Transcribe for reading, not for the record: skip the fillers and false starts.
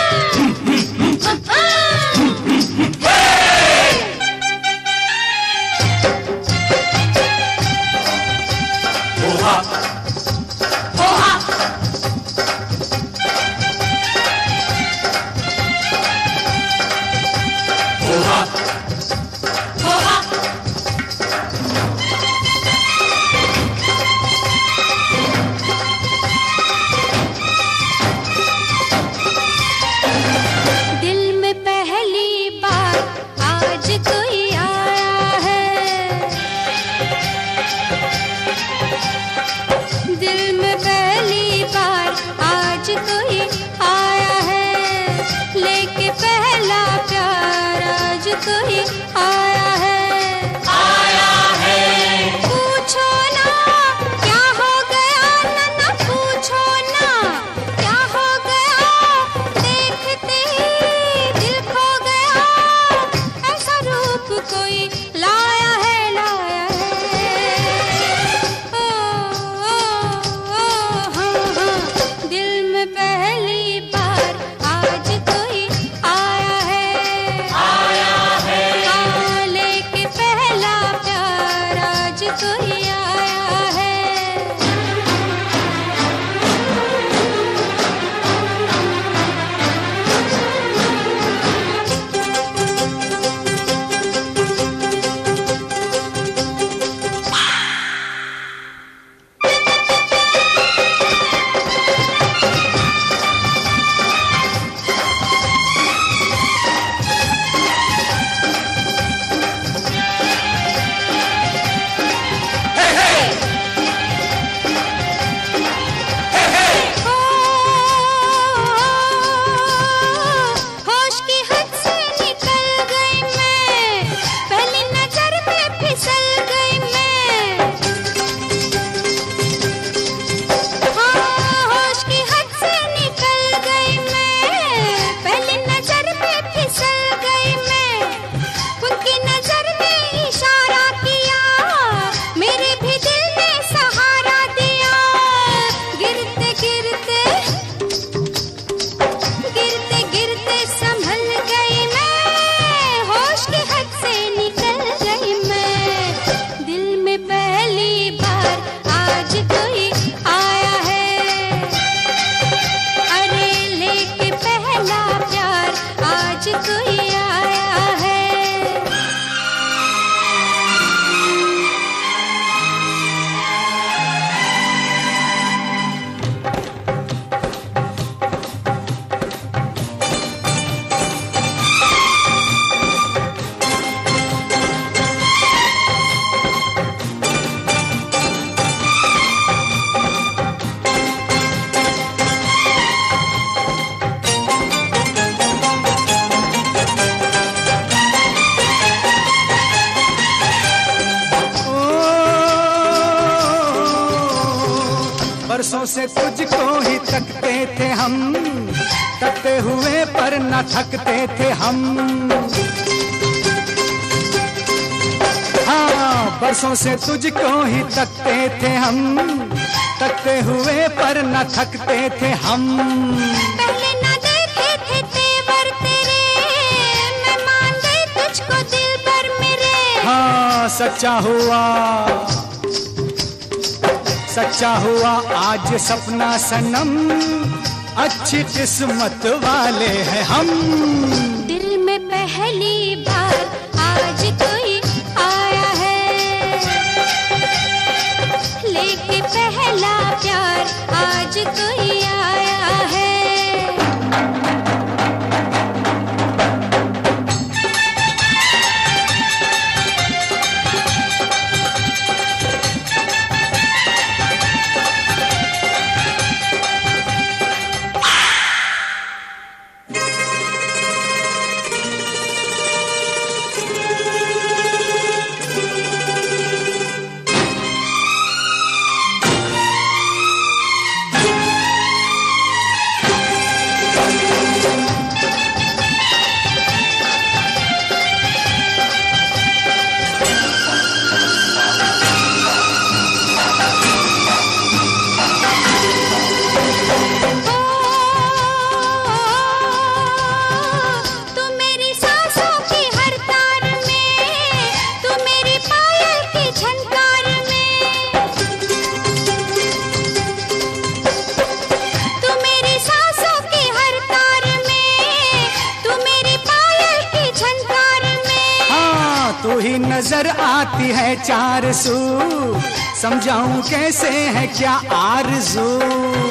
बरसों से तुझको ही तकते थे हम, तकते हुए पर न थकते थे हम। हाँ, बरसों से तुझको ही तकते थे हम, तकते हुए पर न थकते थे हम। पहले न देखे थे तेवर तेरे, मैं मान गई तुझको दिल भर मेरे। हाँ, सच्चा हुआ सच्चा हुआ आज सपना सनम, अच्छी किस्मत वाले हैं हम। दिल में पहली बार आज कोई आया है, लेके पहला प्यार आज कोई आया है। ही नजर आती है चार सू, समझाऊं कैसे है क्या आरज़ू।